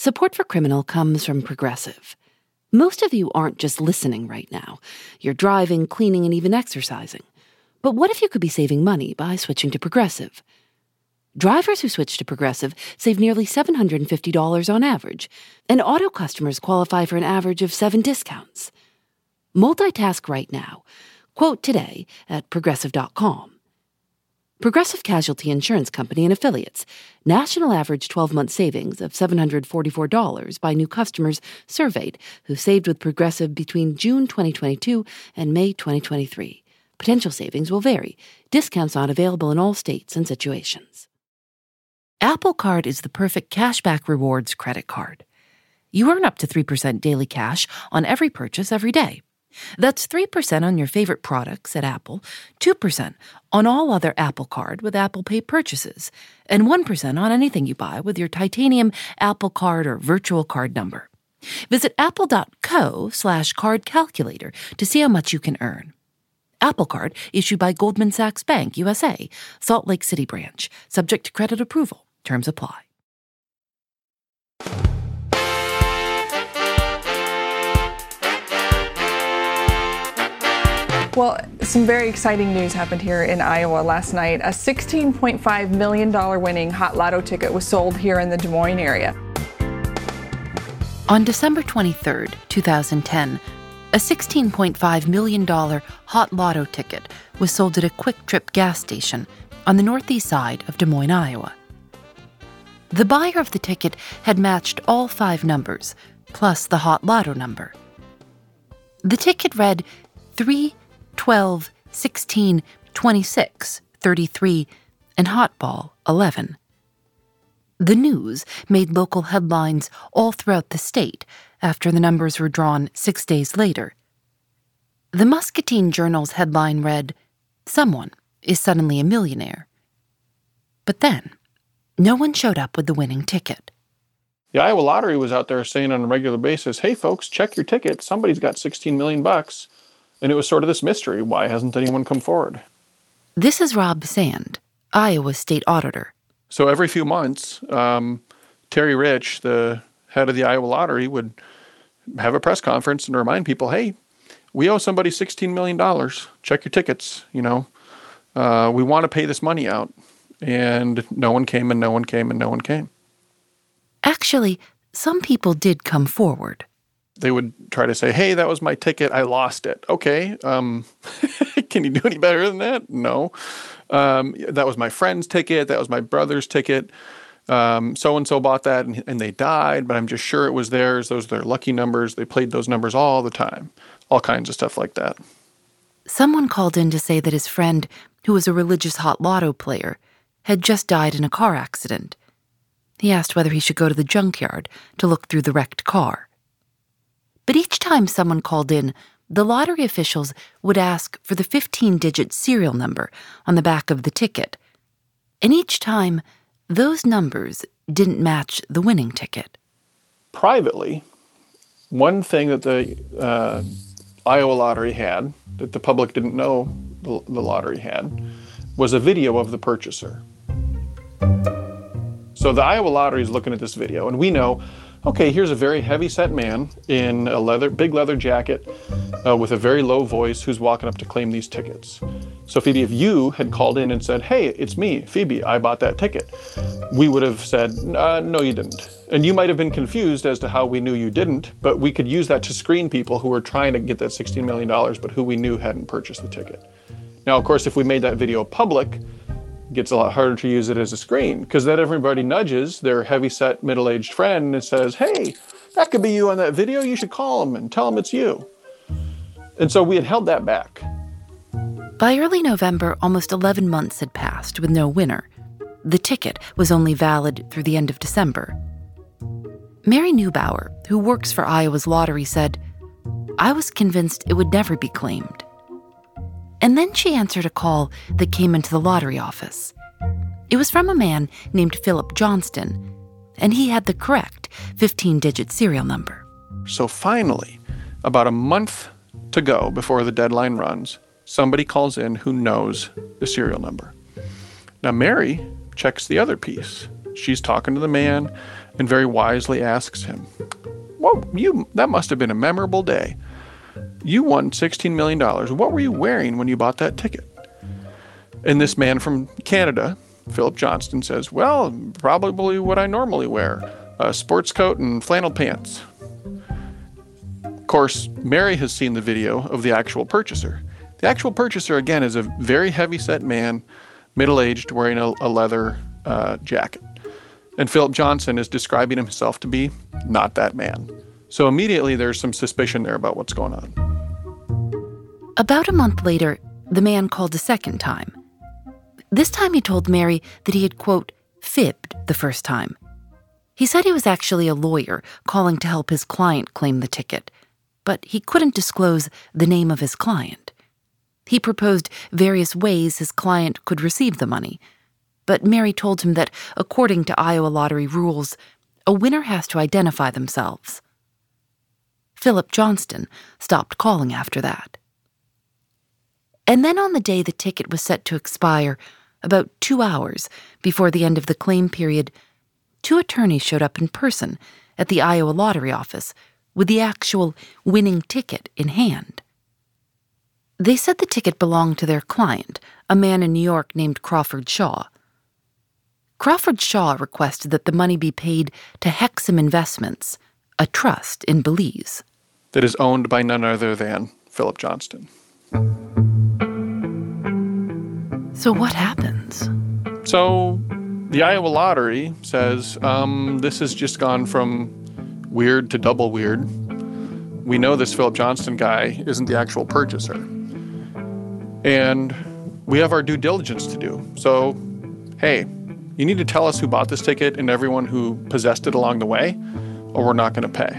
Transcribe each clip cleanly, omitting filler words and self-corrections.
Support for Criminal comes from Progressive. Most of you aren't just listening right now. You're driving, cleaning, and even exercising. But what if you could be saving money by switching to Progressive? Drivers who switch to Progressive save nearly $750 on average, and auto customers qualify for an average of 7 discounts. Multitask right now. Quote today at Progressive.com. Progressive Casualty Insurance Company and Affiliates. National average 12-month savings of $744 by new customers surveyed who saved with Progressive between June 2022 and May 2023. Potential savings will vary. Discounts not available in all states and situations. Apple Card is the perfect cashback rewards credit card. You earn up to 3% daily cash on every purchase every day. That's 3% on your favorite products at Apple, 2% on all other Apple Card with Apple Pay purchases, and 1% on anything you buy with your titanium Apple Card or virtual card number. Visit apple.co/card calculator to see how much you can earn. Apple Card issued by Goldman Sachs Bank, USA, Salt Lake City branch, subject to credit approval. Terms apply. Well, some very exciting news happened here in Iowa last night. A $16.5 million winning Hot Lotto ticket was sold here in the Des Moines area. On December 23, 2010, a $16.5 million Hot Lotto ticket was sold at a Quick Trip gas station on the northeast side of Des Moines, Iowa. The buyer of the ticket had matched all 5 numbers, plus the Hot Lotto number. The ticket read 3, 12, 16, 26, 33, and Hotball 11. The news made local headlines all throughout the state after the numbers were drawn 6 days later. The Muscatine Journal's headline read, "Someone is suddenly a millionaire." But then, no one showed up with the winning ticket. The Iowa Lottery was out there saying on a regular basis, "Hey folks, check your ticket. Somebody's got 16 million bucks." And it was sort of this mystery. Why hasn't anyone come forward? This is Rob Sand, Iowa's state auditor. So every few months, Terry Rich, the head of the Iowa Lottery, would have a press conference and remind people, hey, we owe somebody $16 million. Check your tickets, we want to pay this money out. And no one came and no one came and no one came. Actually, some people did come forward. They would try to say, hey, that was my ticket. I lost it. Okay. Can you do any better than that? No. That was my friend's ticket. That was my brother's ticket. So-and-so bought that and they died, but I'm just sure it was theirs. Those are their lucky numbers. They played those numbers all the time. All kinds of stuff like that. Someone called in to say that his friend, who was a religious Hot Lotto player, had just died in a car accident. He asked whether he should go to the junkyard to look through the wrecked car. But each time someone called in, the lottery officials would ask for the 15-digit serial number on the back of the ticket. And each time, those numbers didn't match the winning ticket. Privately, one thing that the Iowa Lottery had, that the public didn't know the lottery had, was a video of the purchaser. So the Iowa Lottery is looking at this video, and we know, okay, here's a very heavy-set man in a big leather jacket with a very low voice who's walking up to claim these tickets. So Phoebe, if you had called in and said, hey, it's me, Phoebe, I bought that ticket, we would have said, no, you didn't. And you might have been confused as to how we knew you didn't, but we could use that to screen people who were trying to get that $16 million, but who we knew hadn't purchased the ticket. Now, of course, if we made that video public, it gets a lot harder to use it as a screen, because then everybody nudges their heavy-set, middle-aged friend and says, hey, that could be you on that video. You should call them and tell them it's you. And so we had held that back. By early November, almost 11 months had passed with no winner. The ticket was only valid through the end of December. Mary Neubauer, who works for Iowa's lottery, said, I was convinced it would never be claimed. And then she answered a call that came into the lottery office. It was from a man named Philip Johnston, and he had the correct 15-digit serial number. So finally, about a month to go before the deadline runs, somebody calls in who knows the serial number. Now, Mary checks the other piece. She's talking to the man, and very wisely asks him, "Well, that must have been a memorable day. You won $16 million. What were you wearing when you bought that ticket?" And this man from Canada, Philip Johnston, says, "Well, probably what I normally wear, a sports coat and flannel pants." Of course, Mary has seen the video of the actual purchaser. The actual purchaser, again, is a very heavy-set man, middle-aged, wearing a leather jacket. And Philip Johnston is describing himself to be not that man. So immediately there's some suspicion there about what's going on. About a month later, the man called a second time. This time he told Mary that he had, quote, fibbed the first time. He said he was actually a lawyer calling to help his client claim the ticket, but he couldn't disclose the name of his client. He proposed various ways his client could receive the money, but Mary told him that, according to Iowa lottery rules, a winner has to identify themselves. Philip Johnston stopped calling after that. And then on the day the ticket was set to expire, about 2 hours before the end of the claim period, 2 attorneys showed up in person at the Iowa lottery office with the actual winning ticket in hand. They said the ticket belonged to their client, a man in New York named Crawford Shaw. Crawford Shaw requested that the money be paid to Hexam Investments, a trust in Belize. That is owned by none other than Philip Johnston. So what happens? So the Iowa lottery says, this has just gone from weird to double weird. We know this Philip Johnston guy isn't the actual purchaser. And we have our due diligence to do. So, hey, you need to tell us who bought this ticket and everyone who possessed it along the way, or we're not going to pay.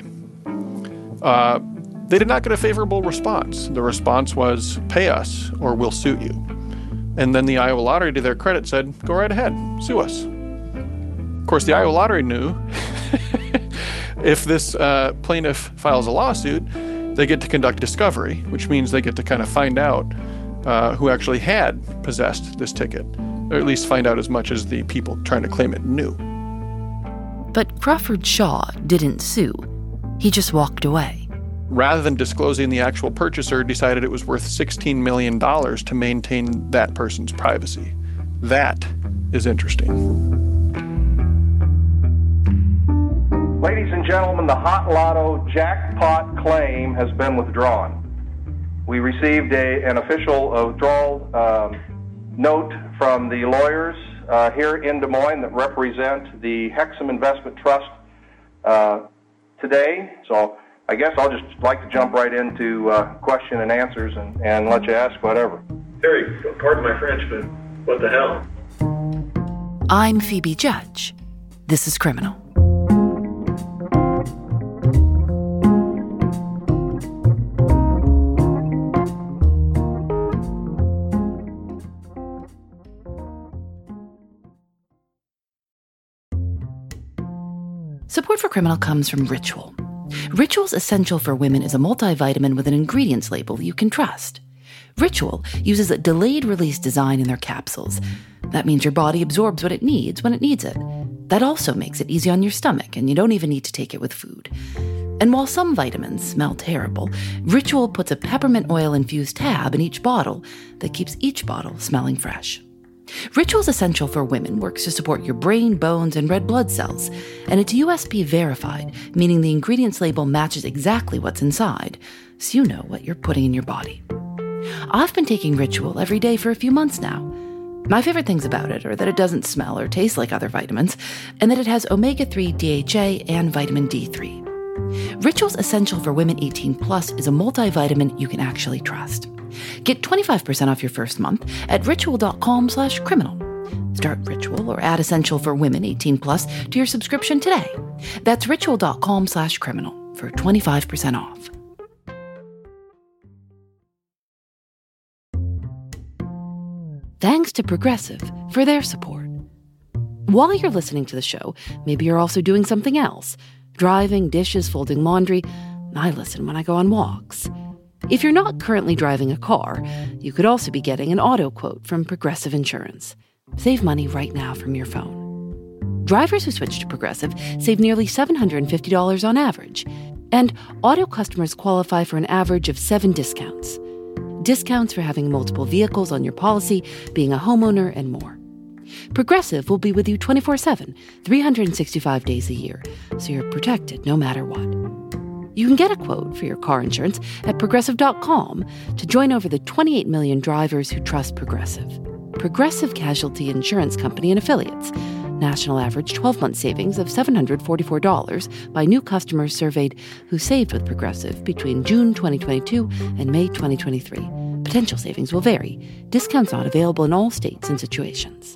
They did not get a favorable response. The response was, pay us or we'll sue you. And then the Iowa Lottery, to their credit, said, go right ahead, sue us. Of course, the Iowa Lottery knew if this plaintiff files a lawsuit, they get to conduct discovery, which means they get to kind of find out who actually had possessed this ticket, or at least find out as much as the people trying to claim it knew. But Crawford Shaw didn't sue. He just walked away. Rather than disclosing the actual purchaser, decided it was worth $16 million to maintain that person's privacy. That is interesting. Ladies and gentlemen, the Hot Lotto jackpot claim has been withdrawn. We received an official withdrawal note from the lawyers here in Des Moines that represent the Hexam Investment Trust today. So I guess I'll just like to jump right into question and answers and let you ask whatever. Terry, pardon my French, but what the hell? I'm Phoebe Judge. This is Criminal. Support for Criminal comes from Ritual. Ritual's Essential for Women is a multivitamin with an ingredients label you can trust. Ritual uses a delayed-release design in their capsules. That means your body absorbs what it needs when it needs it. That also makes it easy on your stomach, and you don't even need to take it with food. And while some vitamins smell terrible, Ritual puts a peppermint oil-infused tab in each bottle that keeps each bottle smelling fresh. Ritual's Essential for Women works to support your brain, bones, and red blood cells, and it's USP verified, meaning the ingredients label matches exactly what's inside, so you know what you're putting in your body. I've been taking Ritual every day for a few months now. My favorite things about it are that it doesn't smell or taste like other vitamins, and that it has omega-3 DHA and vitamin D3. Ritual's Essential for Women 18 Plus is a multivitamin you can actually trust. Get 25% off your first month at ritual.com/criminal. Start Ritual or add Essential for Women 18 Plus to your subscription today. That's ritual.com/criminal for 25% off. Thanks to Progressive for their support. While you're listening to the show, maybe you're also doing something else. Driving, dishes, folding laundry. I listen when I go on walks. If you're not currently driving a car, you could also be getting an auto quote from Progressive Insurance. Save money right now from your phone. Drivers who switch to Progressive save nearly $750 on average, and auto customers qualify for an average of 7 discounts. Discounts for having multiple vehicles on your policy, being a homeowner, and more. Progressive will be with you 24/7, 365 days a year, so you're protected no matter what. You can get a quote for your car insurance at Progressive.com to join over the 28 million drivers who trust Progressive. Progressive Casualty Insurance Company and Affiliates. National average 12-month savings of $744 by new customers surveyed who saved with Progressive between June 2022 and May 2023. Potential savings will vary. Discounts not available in all states and situations.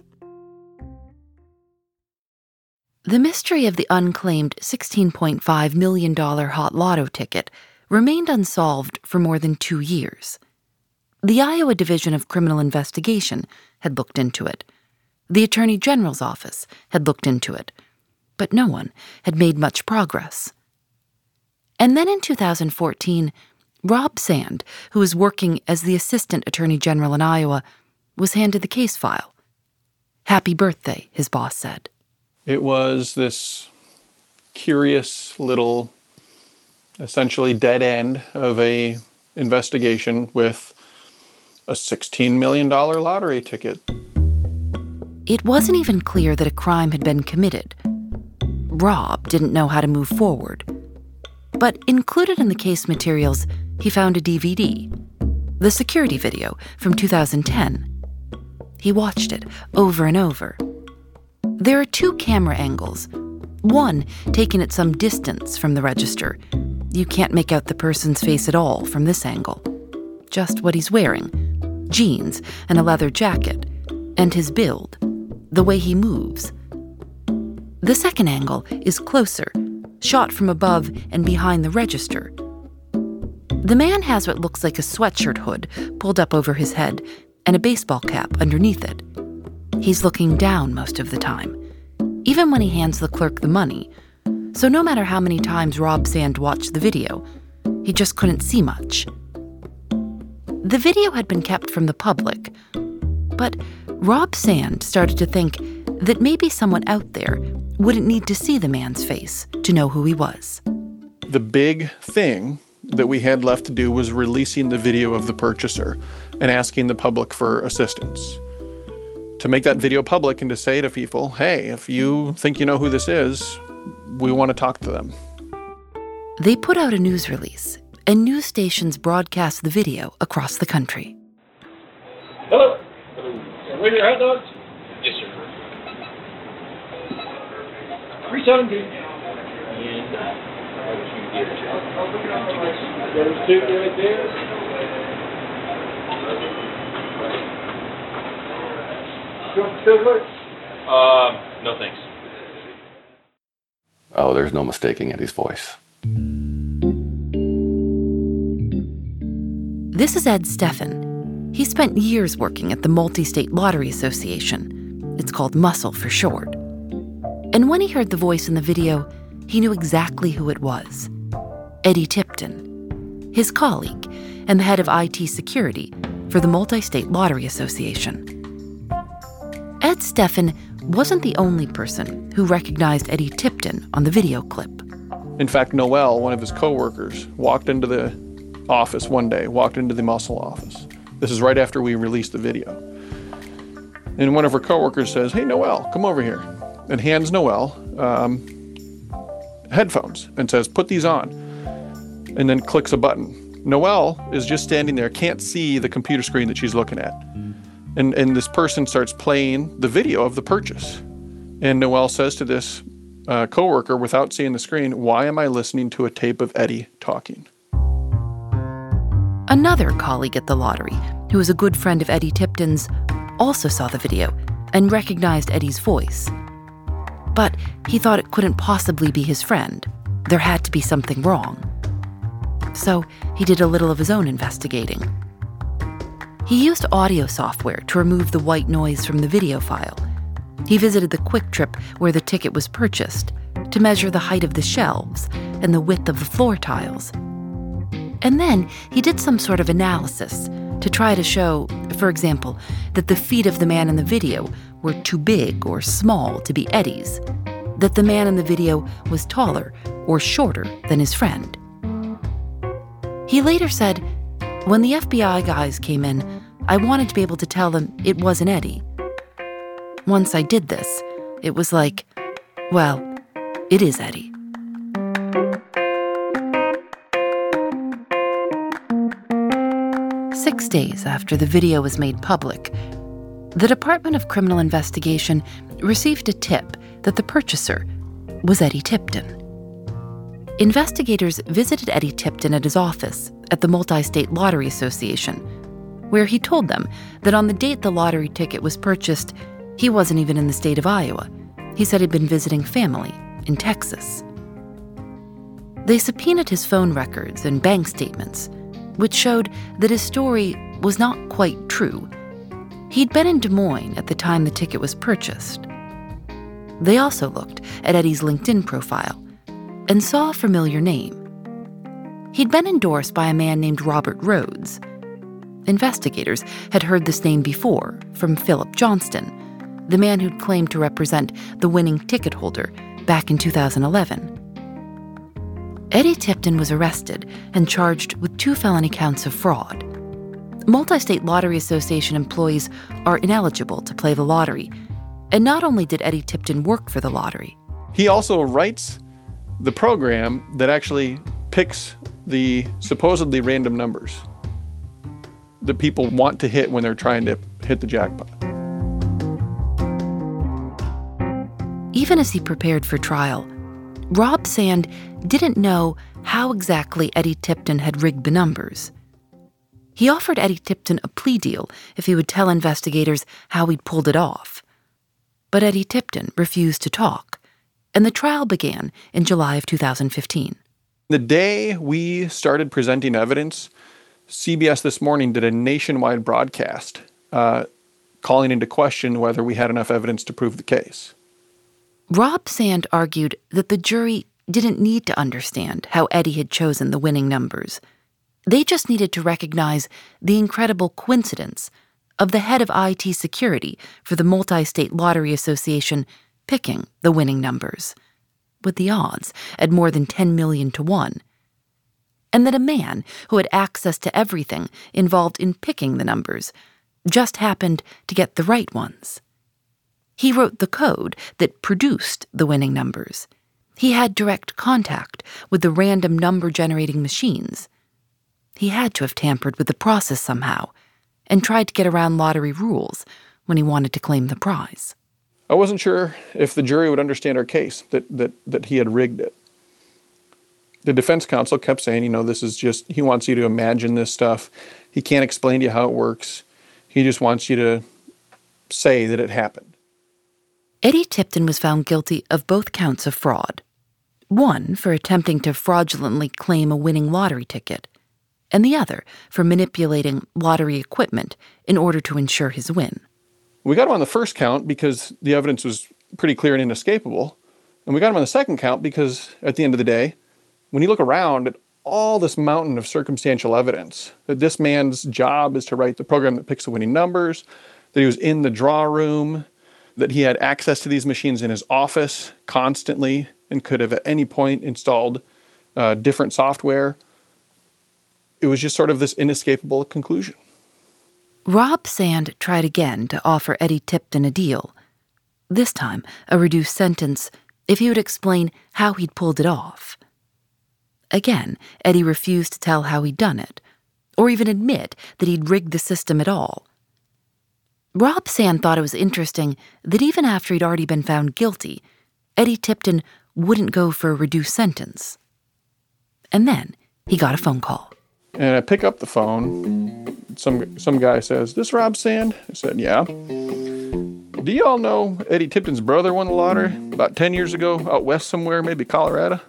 The mystery of the unclaimed $16.5 million Hot Lotto ticket remained unsolved for more than 2 years. The Iowa Division of Criminal Investigation had looked into it. The Attorney General's office had looked into it, but no one had made much progress. And then in 2014, Rob Sand, who was working as the Assistant Attorney General in Iowa, was handed the case file. "Happy birthday," his boss said. It was this curious little, essentially dead end of a investigation with a $16 million lottery ticket. It wasn't even clear that a crime had been committed. Rob didn't know how to move forward. But included in the case materials, he found a DVD, the security video from 2010. He watched it over and over. There are 2 camera angles, one taken at some distance from the register. You can't make out the person's face at all from this angle. Just what he's wearing, jeans and a leather jacket, and his build, the way he moves. The second angle is closer, shot from above and behind the register. The man has what looks like a sweatshirt hood pulled up over his head and a baseball cap underneath it. He's looking down most of the time, even when he hands the clerk the money. So no matter how many times Rob Sand watched the video, he just couldn't see much. The video had been kept from the public, but Rob Sand started to think that maybe someone out there wouldn't need to see the man's face to know who he was. The big thing that we had left to do was releasing the video of the purchaser and asking the public for assistance. To make that video public and to say to people, hey, if you think you know who this is, we want to talk to them. They put out a news release, and news stations broadcast the video across the country. Hello. Where are your hot dogs? Yes, sir. 317. And those 2 right there. No thanks. Oh, there's no mistaking Eddie's voice. This is Ed Steffen. He spent years working at the Multi-State Lottery Association. It's called MUSL for short. And when he heard the voice in the video, he knew exactly who it was. Eddie Tipton, his colleague and the head of IT security for the Multi-State Lottery Association. Ed Steffen wasn't the only person who recognized Eddie Tipton on the video clip. In fact, Noel, one of his coworkers, walked into the office one day, walked into the MUSL office. This is right after we released the video. And one of her coworkers says, hey, Noel, come over here, and hands Noel headphones and says, put these on, and then clicks a button. Noel is just standing there, can't see the computer screen that she's looking at. And this person starts playing the video of the purchase. And Noel says to this coworker, without seeing the screen, why am I listening to a tape of Eddie talking? Another colleague at the lottery, who was a good friend of Eddie Tipton's, also saw the video and recognized Eddie's voice. But he thought it couldn't possibly be his friend. There had to be something wrong. So he did a little of his own investigating. He used audio software to remove the white noise from the video file. He visited the Quick Trip where the ticket was purchased to measure the height of the shelves and the width of the floor tiles. And then he did some sort of analysis to try to show, for example, that the feet of the man in the video were too big or small to be Eddie's, that the man in the video was taller or shorter than his friend. He later said, "When the FBI guys came in, I wanted to be able to tell them it wasn't Eddie. Once I did this, it was like, well, it is Eddie." Six days after the video was made public, the Department of Criminal Investigation received a tip that the purchaser was Eddie Tipton. Investigators visited Eddie Tipton at his office at the Multi-State Lottery Association, where he told them that on the date the lottery ticket was purchased, he wasn't even in the state of Iowa. He said he'd been visiting family in Texas. They subpoenaed his phone records and bank statements, which showed that his story was not quite true. He'd been in Des Moines at the time the ticket was purchased. They also looked at Eddie's LinkedIn profile and saw a familiar name. He'd been endorsed by a man named Robert Rhodes. Investigators had heard this name before from Philip Johnston, the man who'd claimed to represent the winning ticket holder back in 2011. Eddie Tipton was arrested and charged with 2 felony counts of fraud. Multi-State Lottery Association employees are ineligible to play the lottery. And not only did Eddie Tipton work for the lottery, He also writes the program that actually picks the supposedly random numbers that people want to hit when they're trying to hit the jackpot. even as he prepared for trial, Rob Sand didn't know how exactly Eddie Tipton had rigged the numbers. He offered Eddie Tipton a plea deal if he would tell investigators how he'd pulled it off. But Eddie Tipton refused to talk, and the trial began in July of 2015. The day we started presenting evidence, CBS This Morning did a nationwide broadcast calling into question whether we had enough evidence to prove the case. Rob Sand argued that the jury didn't need to understand how Eddie had chosen the winning numbers. They just needed to recognize the incredible coincidence of the head of IT security for the Multi-State Lottery Association picking the winning numbers, with the odds at more than 10 million to 1. And that a man who had access to everything involved in picking the numbers just happened to get the right ones. He wrote the code that produced the winning numbers. He had direct contact with the random number-generating machines. He had to have tampered with the process somehow and tried to get around lottery rules when he wanted to claim the prize. I wasn't sure if the jury would understand our case, that he had rigged it. The defense counsel kept saying, this is just, he wants you to imagine this stuff. He can't explain to you how it works. He just wants you to say that it happened. Eddie Tipton was found guilty of both counts of fraud. One for attempting to fraudulently claim a winning lottery ticket, and the other for manipulating lottery equipment in order to ensure his win. We got him on the first count because the evidence was pretty clear and inescapable. And we got him on the second count because, at the end of the day, when you look around at all this mountain of circumstantial evidence, that this man's job is to write the program that picks the winning numbers, that he was in the draw room, that he had access to these machines in his office constantly and could have at any point installed different software, it was just sort of this inescapable conclusion. Rob Sand tried again to offer Eddie Tipton a deal, this time a reduced sentence if he would explain how he'd pulled it off. Again, Eddie refused to tell how he'd done it, or even admit that he'd rigged the system at all. Rob Sand thought it was interesting that even after he'd already been found guilty, Eddie Tipton wouldn't go for a reduced sentence. And then he got a phone call. And I pick up the phone. Some guy says, "This Rob Sand?" I said, "Yeah." "Do you all know Eddie Tipton's brother won the lottery about 10 years ago out west somewhere, maybe Colorado?"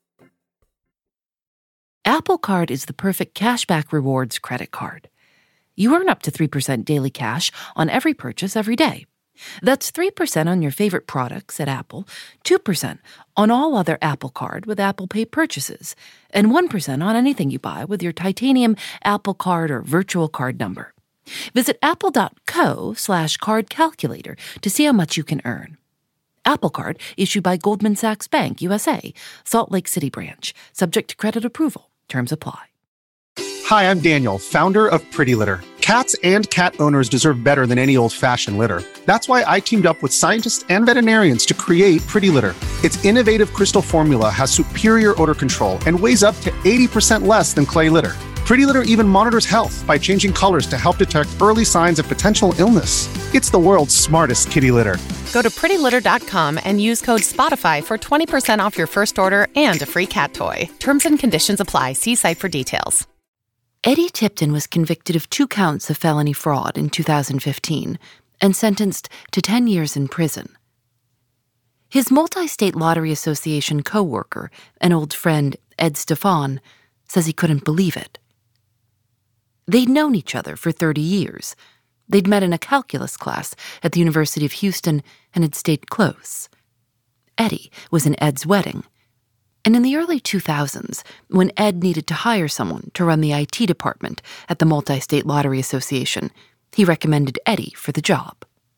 Apple Card is the perfect cashback rewards credit card. You earn up to 3% daily cash on every purchase every day. That's 3% on your favorite products at Apple, 2% on all other Apple Card with Apple Pay purchases, and 1% on anything you buy with your titanium Apple Card or virtual card number. Visit apple.co/card calculator to see how much you can earn. Apple Card issued by Goldman Sachs Bank, USA, Salt Lake City branch, subject to credit approval. Terms apply. Hi, I'm Daniel, founder of Pretty Litter. Cats and cat owners deserve better than any old-fashioned litter. That's why I teamed up with scientists and veterinarians to create Pretty Litter. Its innovative crystal formula has superior odor control and weighs up to 80% less than clay litter. Pretty Litter even monitors health by changing colors to help detect early signs of potential illness. It's the world's smartest kitty litter. Go to prettylitter.com and use code SPOTIFY for 20% off your first order and a free cat toy. Terms and conditions apply. See site for details. Eddie Tipton was convicted of 2 counts of felony fraud in 2015 and sentenced to 10 years in prison. His Multi-State Lottery Association co-worker and old friend, Ed Stefan, says he couldn't believe it. They'd known each other for 30 years. They'd met in a calculus class at the University of Houston and had stayed close. Eddie was in Ed's wedding. And in the early 2000s, when Ed needed to hire someone to run the IT department at the Multi-State Lottery Association, he recommended Eddie for the job.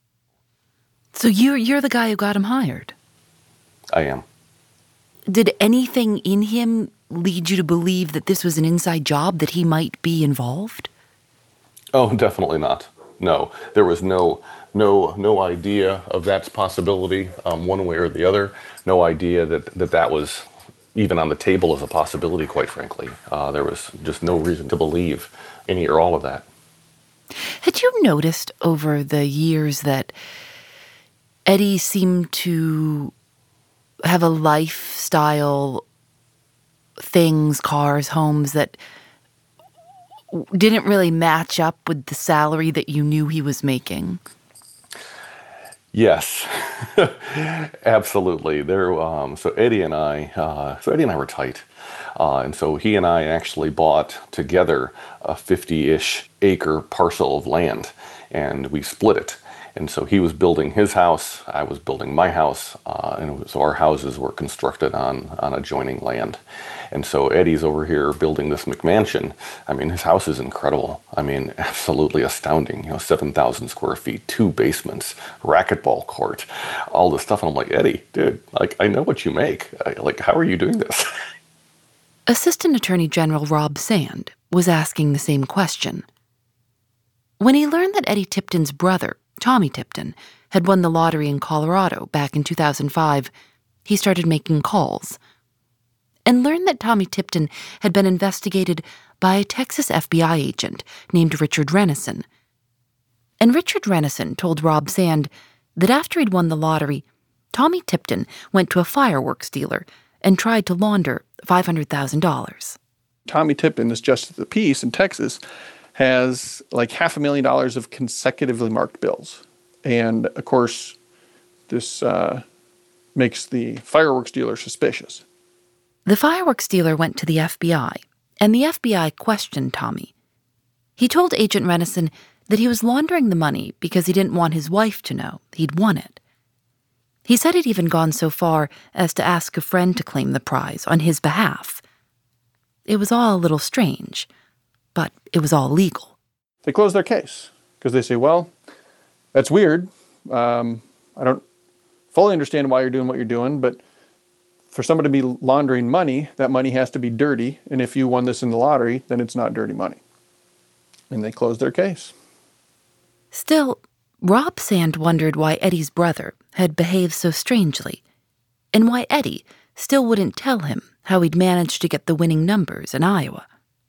So you're the guy who got him hired? I am. Did anything in him lead you to believe that this was an inside job, that he might be involved? Oh, definitely not. No, there was no idea of that possibility one way or the other. No idea that was even on the table as a possibility, quite frankly. There was just no reason to believe any or all of that. Had you noticed over the years that Eddie seemed to have a lifestyle, things, cars, homes that didn't really match up with the salary that you knew he was making? Yes, absolutely. So Eddie and I were tight. And so he and I actually bought together a 50-ish acre parcel of land, and we split it. And so he was building his house, I was building my house, and so our houses were constructed on adjoining land. And so Eddie's over here building this McMansion. I mean, his house is incredible. I mean, absolutely astounding. 7,000 square feet, 2 basements, racquetball court, all this stuff. And I'm like, Eddie, dude, I know what you make. How are you doing this? Assistant Attorney General Rob Sand was asking the same question. When he learned that Eddie Tipton's brother, Tommy Tipton, had won the lottery in Colorado back in 2005, he started making calls and learned that Tommy Tipton had been investigated by a Texas FBI agent named Richard Renison. And Richard Renison told Rob Sand that after he'd won the lottery, Tommy Tipton went to a fireworks dealer and tried to launder $500,000. Tommy Tipton, this justice of the peace in Texas, has like $500,000 of consecutively marked bills. And of course, this makes the fireworks dealer suspicious. The fireworks dealer went to the FBI, and the FBI questioned Tommy. He told Agent Renison that he was laundering the money because he didn't want his wife to know he'd won it. He said he'd even gone so far as to ask a friend to claim the prize on his behalf. It was all a little strange, but it was all legal. They close their case because they say, well, that's weird. I don't fully understand why you're doing what you're doing, but for somebody to be laundering money, that money has to be dirty. And if you won this in the lottery, then it's not dirty money. And they closed their case. Still, Rob Sand wondered why Eddie's brother had behaved so strangely, and why Eddie still wouldn't tell him how he'd managed to get the winning numbers in Iowa.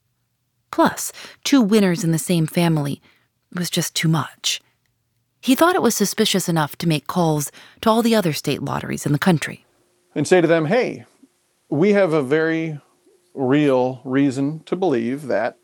Plus, 2 winners in the same family was just too much. He thought it was suspicious enough to make calls to all the other state lotteries in the country. And say to them, hey, we have a very real reason to believe that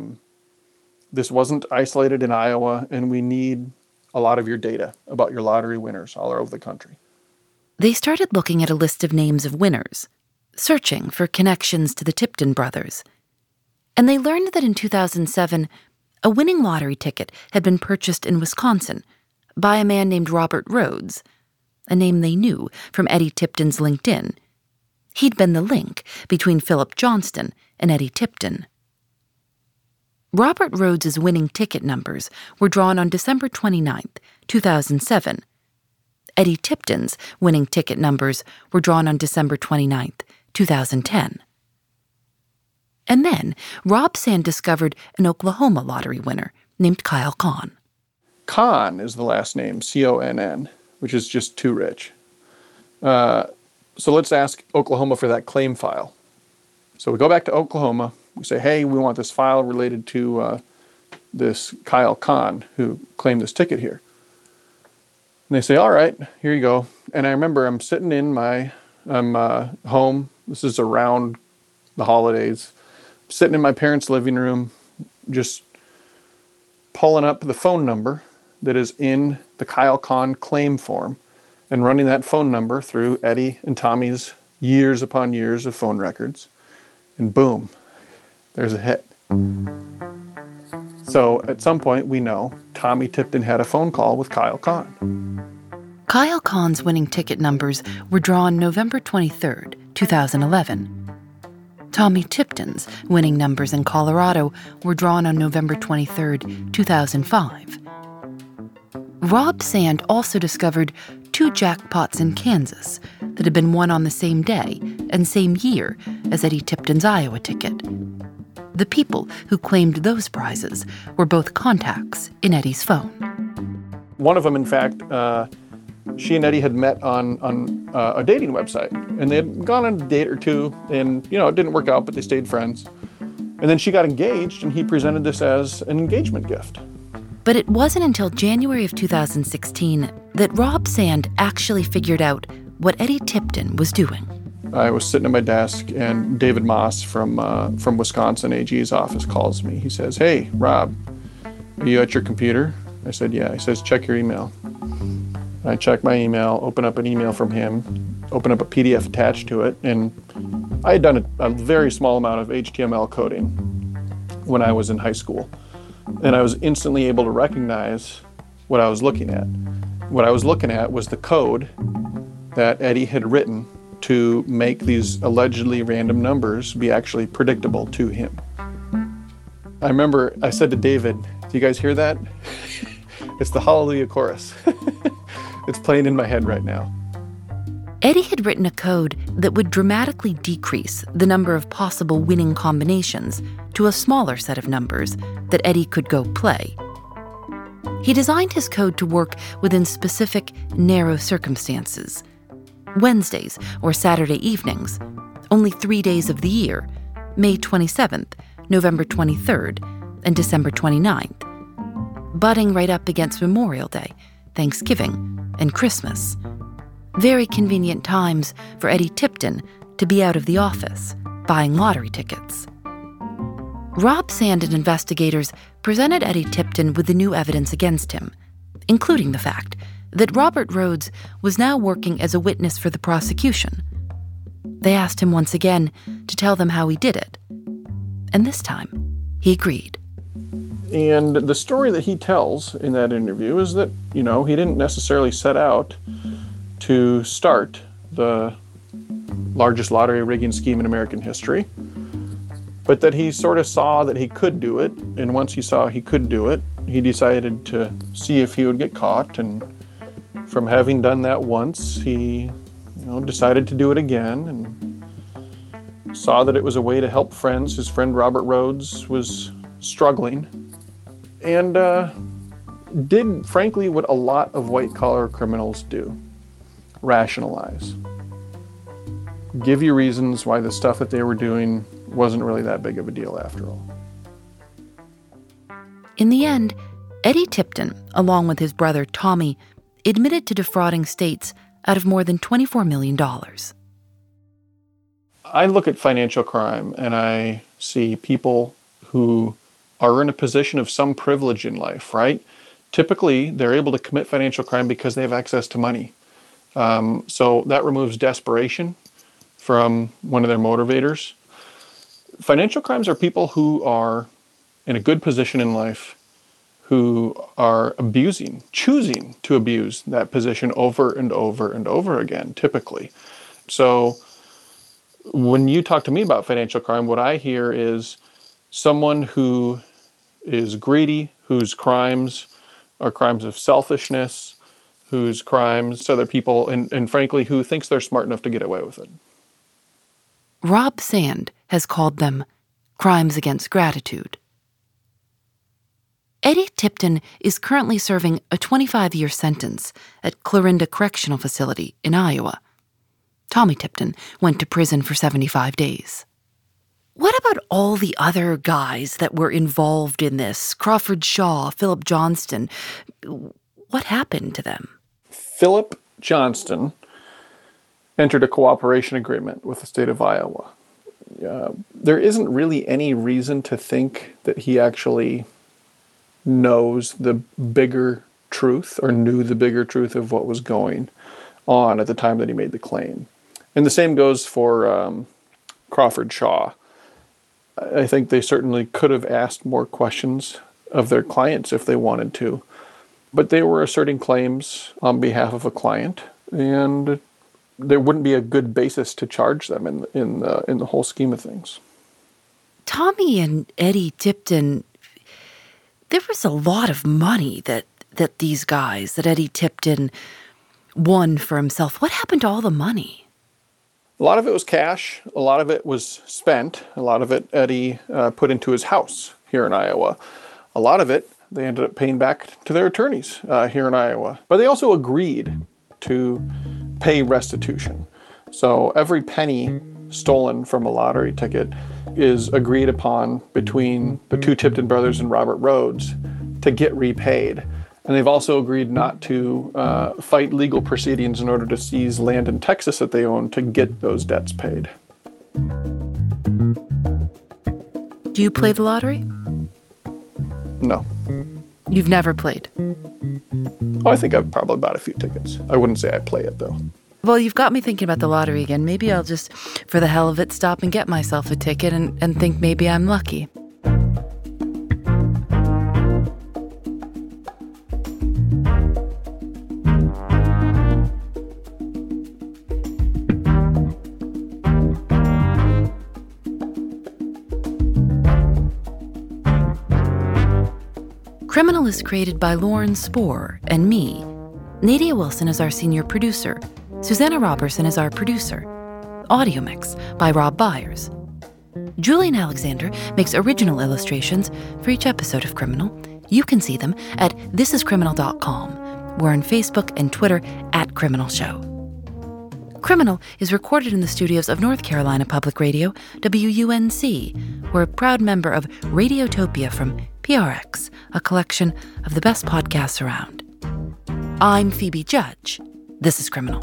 this wasn't isolated in Iowa, and we need a lot of your data about your lottery winners all over the country. They started looking at a list of names of winners, searching for connections to the Tipton brothers. And they learned that in 2007, A winning lottery ticket had been purchased in Wisconsin by a man named Robert Rhodes, a name they knew from Eddie Tipton's LinkedIn. He'd been the link between Philip Johnston and Eddie Tipton. Robert Rhodes's winning ticket numbers were drawn on December 29th, 2007. Eddie Tipton's winning ticket numbers were drawn on December 29th, 2010. And then Rob Sand discovered an Oklahoma lottery winner named Kyle Conn. Conn is the last name, C-O-N-N, which is just too rich. So let's ask Oklahoma for that claim file. So we go back to Oklahoma. We say, hey, we want this file related to this Kyle Conn who claimed this ticket here. And they say, all right, here you go. And I remember I'm sitting in my home. This is around the holidays. I'm sitting in my parents' living room, just pulling up the phone number that is in the Kyle Conn claim form and running that phone number through Eddie and Tommy's years upon years of phone records. And boom, there's a hit. So at some point, we know Tommy Tipton had a phone call with Kyle Conn. Kyle Conn's winning ticket numbers were drawn November 23rd, 2011. Tommy Tipton's winning numbers in Colorado were drawn on November 23rd, 2005. Rob Sand also discovered 2 jackpots in Kansas that had been won on the same day and same year as Eddie Tipton's Iowa ticket. The people who claimed those prizes were both contacts in Eddie's phone. One of them, in fact, she and Eddie had met on a dating website, and they had gone on a date or two, and it didn't work out, but they stayed friends. And then she got engaged, and he presented this as an engagement gift. But it wasn't until January of 2016 that Rob Sand actually figured out what Eddie Tipton was doing. I was sitting at my desk, and David Moss from Wisconsin AG's office calls me. He says, "Hey, Rob, are you at your computer?" I said, "Yeah." He says, "Check your email." I check my email, open up an email from him, open up a PDF attached to it, and I had done a very small amount of HTML coding when I was in high school. And I was instantly able to recognize what I was looking at. What I was looking at was the code that Eddie had written to make these allegedly random numbers be actually predictable to him. I remember I said to David, "Do you guys hear that?" It's the Hallelujah chorus. It's playing in my head right now. Eddie had written a code that would dramatically decrease the number of possible winning combinations to a smaller set of numbers that Eddie could go play. He designed his code to work within specific, narrow circumstances. Wednesdays or Saturday evenings, only 3 days of the year, May 27th, November 23rd, and December 29th, butting right up against Memorial Day, Thanksgiving, and Christmas. Very convenient times for Eddie Tipton to be out of the office, buying lottery tickets. Rob Sand and investigators presented Eddie Tipton with the new evidence against him, including the fact that Robert Rhodes was now working as a witness for the prosecution. They asked him once again to tell them how he did it, and this time he agreed. And the story that he tells in that interview is that, he didn't necessarily set out to start the largest lottery rigging scheme in American history, but that he sort of saw that he could do it, and once he saw he could do it, he decided to see if he would get caught, and from having done that once, he decided to do it again, and saw that it was a way to help friends. His friend Robert Rhodes was struggling, and did, frankly, what a lot of white-collar criminals do: rationalize. Give you reasons why the stuff that they were doing wasn't really that big of a deal after all. In the end, Eddie Tipton, along with his brother Tommy, admitted to defrauding states out of more than $24 million. I look at financial crime and I see people who are in a position of some privilege in life, right? Typically, they're able to commit financial crime because they have access to money. So that removes desperation from one of their motivators. Financial crimes are people who are in a good position in life who are choosing to abuse that position over and over and over again, typically. So when you talk to me about financial crime, what I hear is someone who is greedy, whose crimes are crimes of selfishness, whose crimes to other people, and frankly, who thinks they're smart enough to get away with it. Rob Sand has called them crimes against gratitude. Eddie Tipton is currently serving a 25-year sentence at Clarinda Correctional Facility in Iowa. Tommy Tipton went to prison for 75 days. What about all the other guys that were involved in this? Crawford Shaw, Philip Johnston. What happened to them? Philip Johnston entered a cooperation agreement with the state of Iowa. There isn't really any reason to think that he actually knows the bigger truth or knew the bigger truth of what was going on at the time that he made the claim. And the same goes for Crawford Shaw. I think they certainly could have asked more questions of their clients if they wanted to, but they were asserting claims on behalf of a client, and there wouldn't be a good basis to charge them in the whole scheme of things. Tommy and Eddie Tipton, there was a lot of money that these guys, that Eddie Tipton won for himself. What happened to all the money? A lot of it was cash. A lot of it was spent. A lot of it Eddie put into his house here in Iowa. A lot of it they ended up paying back to their attorneys here in Iowa. But they also agreed to pay restitution. So every penny stolen from a lottery ticket is agreed upon between the two Tipton brothers and Robert Rhodes to get repaid. And they've also agreed not to fight legal proceedings in order to seize land in Texas that they own to get those debts paid. Do you play the lottery? No. You've never played? Oh, I think I've probably bought a few tickets. I wouldn't say I play it, though. Well, you've got me thinking about the lottery again. Maybe I'll just, for the hell of it, stop and get myself a ticket and think maybe I'm lucky. Criminal is created by Lauren Spohr and me. Nadia Wilson is our senior producer. Susanna Robertson is our producer. Audio mix by Rob Byers. Julian Alexander makes original illustrations for each episode of Criminal. You can see them at thisiscriminal.com. We're on Facebook and Twitter at Criminal Show. Criminal is recorded in the studios of North Carolina Public Radio, WUNC. We're a proud member of Radiotopia from PRX, a collection of the best podcasts around. I'm Phoebe Judge. This is Criminal.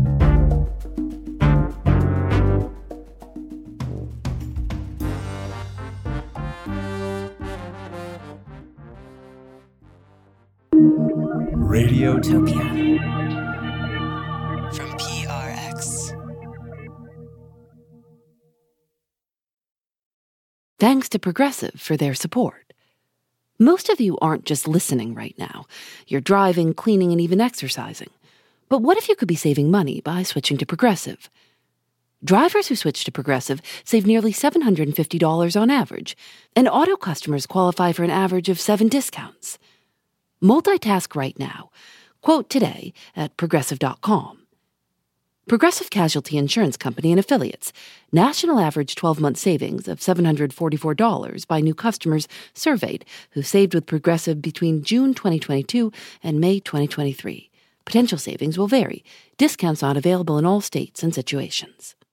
Radiotopia from PRX. Thanks to Progressive for their support. Most of you aren't just listening right now. You're driving, cleaning, and even exercising. But what if you could be saving money by switching to Progressive? Drivers who switch to Progressive save nearly $750 on average, and auto customers qualify for an average of 7 discounts. Multitask right now. Quote today at Progressive.com. Progressive Casualty Insurance Company and Affiliates. National average 12-month savings of $744 by new customers surveyed who saved with Progressive between June 2022 and May 2023. Potential savings will vary. Discounts not available in all states and situations.